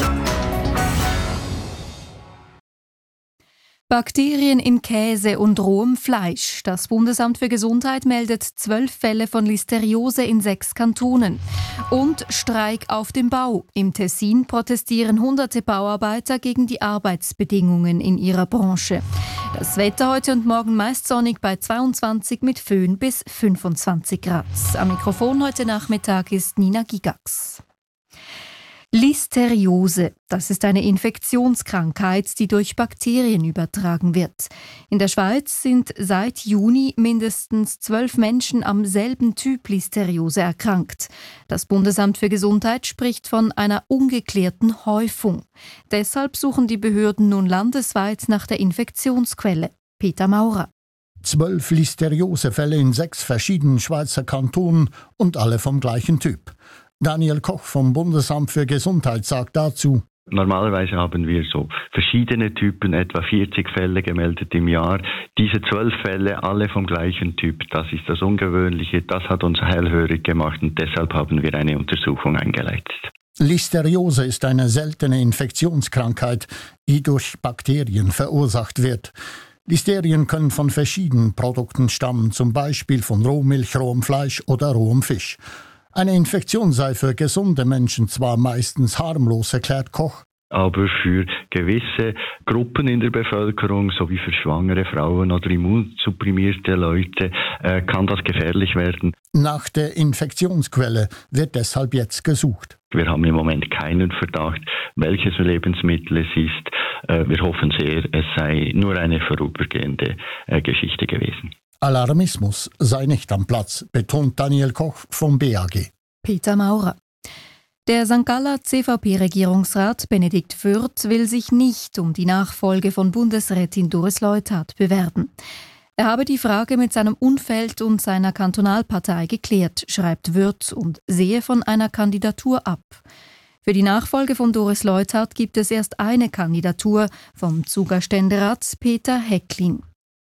Bakterien in Käse und rohem Fleisch. Das Bundesamt für Gesundheit meldet 12 Fälle von Listeriose in 6 Kantonen. Und Streik auf dem Bau. Im Tessin protestieren hunderte Bauarbeiter gegen die Arbeitsbedingungen in ihrer Branche. Das Wetter heute und morgen meist sonnig bei 22 mit Föhn bis 25 Grad. Am Mikrofon heute Nachmittag ist Nina Gigax. Listeriose, das ist eine Infektionskrankheit, die durch Bakterien übertragen wird. In der Schweiz sind seit Juni mindestens 12 Menschen am selben Typ Listeriose erkrankt. Das Bundesamt für Gesundheit spricht von einer ungeklärten Häufung. Deshalb suchen die Behörden nun landesweit nach der Infektionsquelle. Peter Maurer. 12 Listeriosefälle in 6 verschiedenen Schweizer Kantonen und alle vom gleichen Typ. Daniel Koch vom Bundesamt für Gesundheit sagt dazu: Normalerweise haben wir so verschiedene Typen, etwa 40 Fälle gemeldet im Jahr. Diese 12 Fälle, alle vom gleichen Typ, das ist das Ungewöhnliche. Das hat uns hellhörig gemacht und deshalb haben wir eine Untersuchung eingeleitet. Listeriose ist eine seltene Infektionskrankheit, die durch Bakterien verursacht wird. Listerien können von verschiedenen Produkten stammen, zum Beispiel von Rohmilch, rohem Fleisch oder rohem Fisch. Eine Infektion sei für gesunde Menschen zwar meistens harmlos, erklärt Koch, aber für gewisse Gruppen in der Bevölkerung, sowie für schwangere Frauen oder immunsupprimierte Leute, kann das gefährlich werden. Nach der Infektionsquelle wird deshalb jetzt gesucht. Wir haben im Moment keinen Verdacht, welches Lebensmittel es ist. Wir hoffen sehr, es sei nur eine vorübergehende Geschichte gewesen. Alarmismus sei nicht am Platz, betont Daniel Koch vom BAG. Peter Maurer. Der St. Galler CVP-Regierungsrat Benedikt Fürth will sich nicht um die Nachfolge von Bundesrätin Doris Leuthard bewerben. Er habe die Frage mit seinem Umfeld und seiner Kantonalpartei geklärt, schreibt Fürth, und sehe von einer Kandidatur ab. Für die Nachfolge von Doris Leuthard gibt es erst eine Kandidatur vom Zuger Ständerat Peter Hecklin.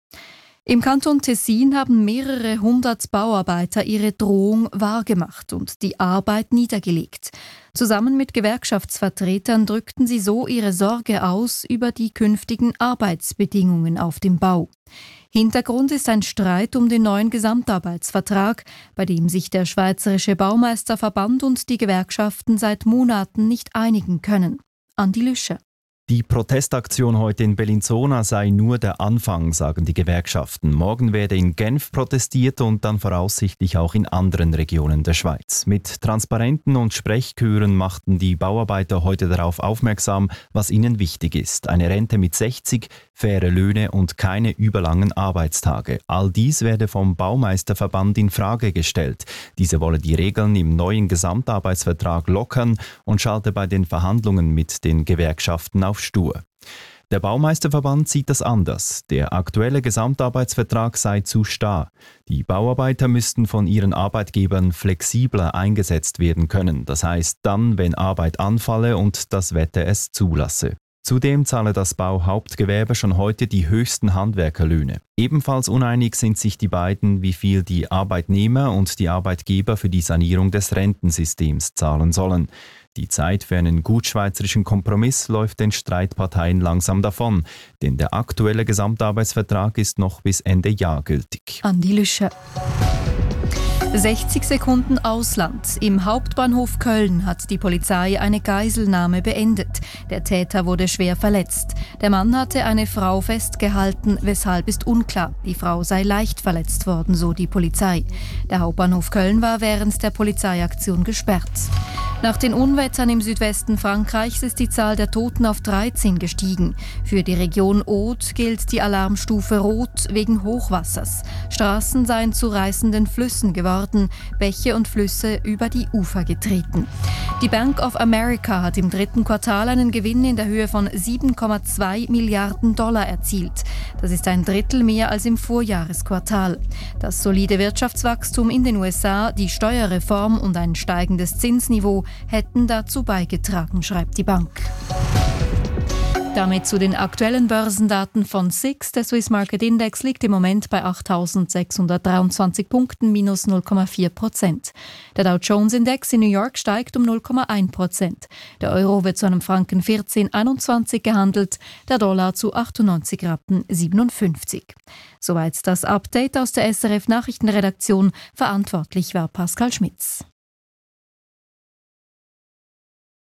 Im Kanton Tessin haben mehrere hundert Bauarbeiter ihre Drohung wahrgemacht und die Arbeit niedergelegt. Zusammen mit Gewerkschaftsvertretern drückten sie so ihre Sorge aus über die künftigen Arbeitsbedingungen auf dem Bau. Hintergrund ist ein Streit um den neuen Gesamtarbeitsvertrag, bei dem sich der Schweizerische Baumeisterverband und die Gewerkschaften seit Monaten nicht einigen können. Andi Lüscher. Die Protestaktion heute in Bellinzona sei nur der Anfang, sagen die Gewerkschaften. Morgen werde in Genf protestiert und dann voraussichtlich auch in anderen Regionen der Schweiz. Mit Transparenten und Sprechchören machten die Bauarbeiter heute darauf aufmerksam, was ihnen wichtig ist. Eine Rente mit 60, faire Löhne und keine überlangen Arbeitstage. All dies werde vom Baumeisterverband in Frage gestellt. Diese wolle die Regeln im neuen Gesamtarbeitsvertrag lockern und schalte bei den Verhandlungen mit den Gewerkschaften auf stur. Der Baumeisterverband sieht das anders. Der aktuelle Gesamtarbeitsvertrag sei zu starr. Die Bauarbeiter müssten von ihren Arbeitgebern flexibler eingesetzt werden können. Das heißt dann, wenn Arbeit anfalle und das Wetter es zulasse. Zudem zahle das Bauhauptgewerbe schon heute die höchsten Handwerkerlöhne. Ebenfalls uneinig sind sich die beiden, wie viel die Arbeitnehmer und die Arbeitgeber für die Sanierung des Rentensystems zahlen sollen. Die Zeit für einen gutschweizerischen Kompromiss läuft den Streitparteien langsam davon, denn der aktuelle Gesamtarbeitsvertrag ist noch bis Ende Jahr gültig. Andi Lüscher. 60 Sekunden Ausland. Im Hauptbahnhof Köln hat die Polizei eine Geiselnahme beendet. Der Täter wurde schwer verletzt. Der Mann hatte eine Frau festgehalten, weshalb ist unklar. Die Frau sei leicht verletzt worden, so die Polizei. Der Hauptbahnhof Köln war während der Polizeiaktion gesperrt. Nach den Unwettern im Südwesten Frankreichs ist die Zahl der Toten auf 13 gestiegen. Für die Region Aude gilt die Alarmstufe Rot wegen Hochwassers. Straßen seien zu reißenden Flüssen geworden, Bäche und Flüsse über die Ufer getreten. Die Bank of America hat im 3. Quartal einen Gewinn in der Höhe von 7,2 Milliarden Dollar erzielt. Das ist ein Drittel mehr als im Vorjahresquartal. Das solide Wirtschaftswachstum in den USA, die Steuerreform und ein steigendes Zinsniveau hätten dazu beigetragen, schreibt die Bank. Damit zu den aktuellen Börsendaten von SIX. Der Swiss Market Index liegt im Moment bei 8.623 Punkten, minus 0,4%. Der Dow Jones Index in New York steigt um 0,1%. Der Euro wird zu einem Franken 14,21 gehandelt, der Dollar zu 98,57 Rappen. Soweit das Update aus der SRF Nachrichtenredaktion. Verantwortlich war Pascal Schmitz.